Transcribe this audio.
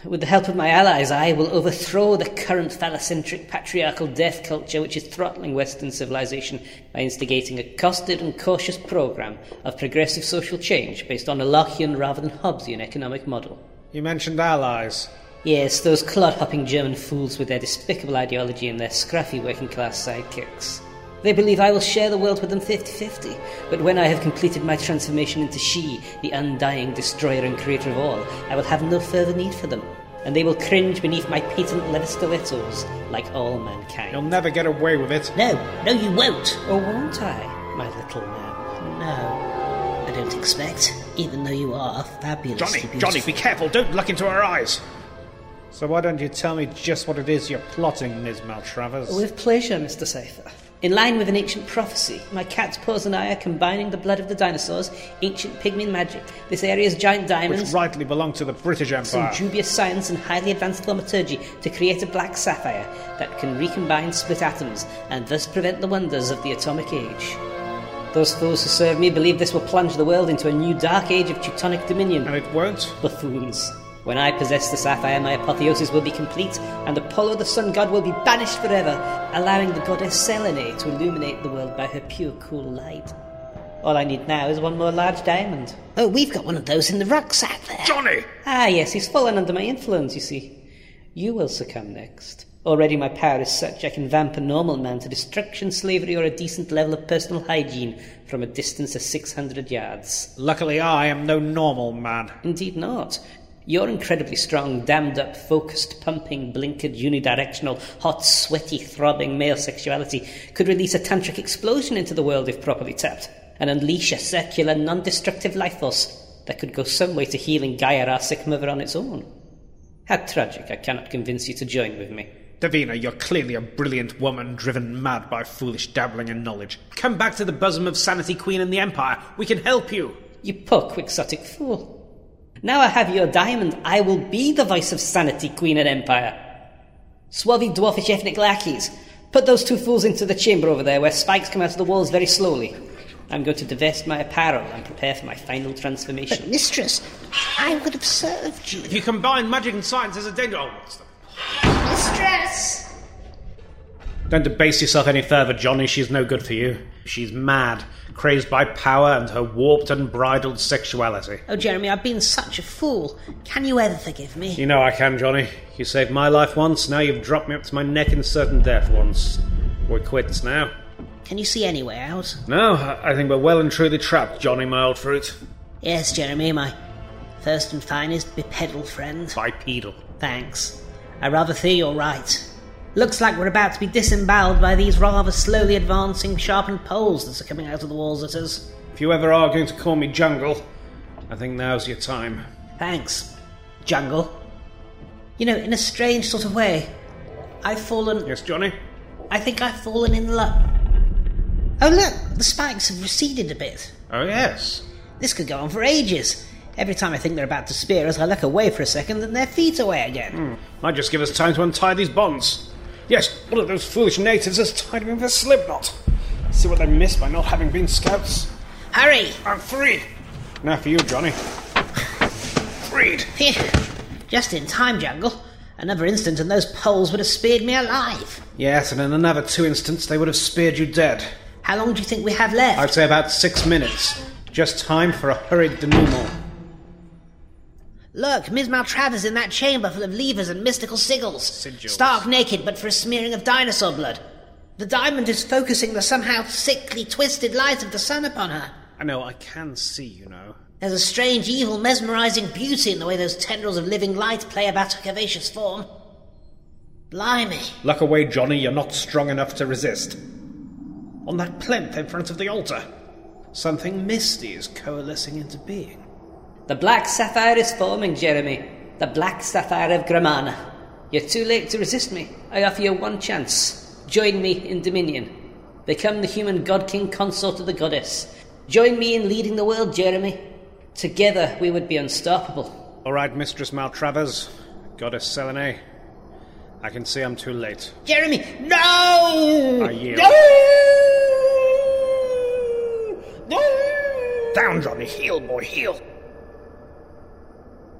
With the help of my allies, I will overthrow the current phallocentric patriarchal death culture which is throttling Western civilization by instigating a costed and cautious program of progressive social change based on a Lockean rather than Hobbesian economic model. You mentioned allies. Yes, those clod-hopping German fools with their despicable ideology and their scruffy working-class sidekicks. They believe I will share the world with them 50-50, but when I have completed my transformation into She, the undying destroyer and creator of all, I will have no further need for them, and they will cringe beneath my patent leather stilettos, like all mankind. You'll never get away with it. No, you won't. Or won't I, my little man? No, I don't expect, even though you are fabulously beautiful. Johnny, be careful, don't look into her eyes! So why don't you tell me just what it is you're plotting, Ms. Maltravers? With pleasure, Mr. Cypher. In line with an ancient prophecy, my cat's paws and I are combining the blood of the dinosaurs, ancient pygmy magic, this area's giant diamonds, which rightly belong to the British Empire, some dubious science and highly advanced thaumaturgy to create a black sapphire that can recombine split atoms and thus prevent the wonders of the atomic age. Those fools who serve me believe this will plunge the world into a new dark age of Teutonic dominion. And it won't? Buffoons. When I possess the sapphire, my apotheosis will be complete, and Apollo the sun god will be banished forever, allowing the goddess Selene to illuminate the world by her pure, cool light. All I need now is one more large diamond. Oh, we've got one of those in the rucksack there. Johnny! Ah, yes, he's fallen under my influence, you see. You will succumb next. Already my power is such I can vamp a normal man to destruction, slavery, or a decent level of personal hygiene from a distance of 600 yards. Luckily I am no normal man. Indeed not. Your incredibly strong, dammed-up, focused, pumping, blinkered, unidirectional, hot, sweaty, throbbing male sexuality could release a tantric explosion into the world if properly tapped, and unleash a circular, non-destructive life force that could go some way to healing Gaia, our sick mother, on its own. How tragic I cannot convince you to join with me. Davina, you're clearly a brilliant woman driven mad by foolish dabbling in knowledge. Come back to the bosom of Sanity Queen and the Empire. We can help you. You poor quixotic fool. Now I have your diamond, I will be the voice of Sanity, Queen and Empire. Swarthy dwarfish ethnic lackeys, put those two fools into the chamber over there where spikes come out of the walls very slowly. I'm going to divest my apparel and prepare for my final transformation. But, mistress, I would have served you. If you combine magic and science as a danger... Oh, what's the... Mistress! Don't debase yourself any further, Johnny. She's no good for you. She's mad, crazed by power and her warped, unbridled sexuality. Oh, Jeremy, I've been such a fool. Can you ever forgive me? You know I can, Johnny. You saved my life once, now you've dropped me up to my neck in certain death once. We're quits now. Can you see any way out? No, I think we're well and truly trapped, Johnny, my old fruit. Yes, Jeremy, my first and finest bipedal friend. Bipedal. Thanks. I rather fear you're right. Looks like we're about to be disemboweled by these rather slowly advancing sharpened poles that are coming out of the walls at us. If you ever are going to call me Jungle, I think now's your time. Thanks, Jungle. You know, in a strange sort of way, I've fallen... Yes, Johnny? I think I've fallen in love. Oh, look, the spikes have receded a bit. Oh, yes. This could go on for ages. Every time I think they're about to spear us, I look away for a second and their feet away again. Might just give us time to untie these bonds. Yes, one of those foolish natives has tied me with a slip knot. See what they missed by not having been scouts. Hurry! I'm free. Now for you, Johnny. Freed. Just in time, Jungle. Another instant and those poles would have speared me alive. Yes, and in another 2 instants they would have speared you dead. How long do you think we have left? I'd say about 6 minutes. Just time for a hurried denouement. Look, Ms. Maltravers in that chamber full of levers and mystical sigils. Stark naked, but for a smearing of dinosaur blood. The diamond is focusing the somehow sickly, twisted light of the sun upon her. I know, I can see, you know. There's a strange, evil, mesmerizing beauty in the way those tendrils of living light play about her curvaceous form. Blimey. Luck away, Johnny, you're not strong enough to resist. On that plinth in front of the altar, something misty is coalescing into being. The black sapphire is forming, Jeremy. The black sapphire of Gramana. You're too late to resist me. I offer you one chance. Join me in Dominion. Become the human god-king consort of the goddess. Join me in leading the world, Jeremy. Together we would be unstoppable. All right, Mistress Maltravers, Goddess Selene. I can see I'm too late. Jeremy, no! I yield. No! Down, Johnny. Heal, boy, heal.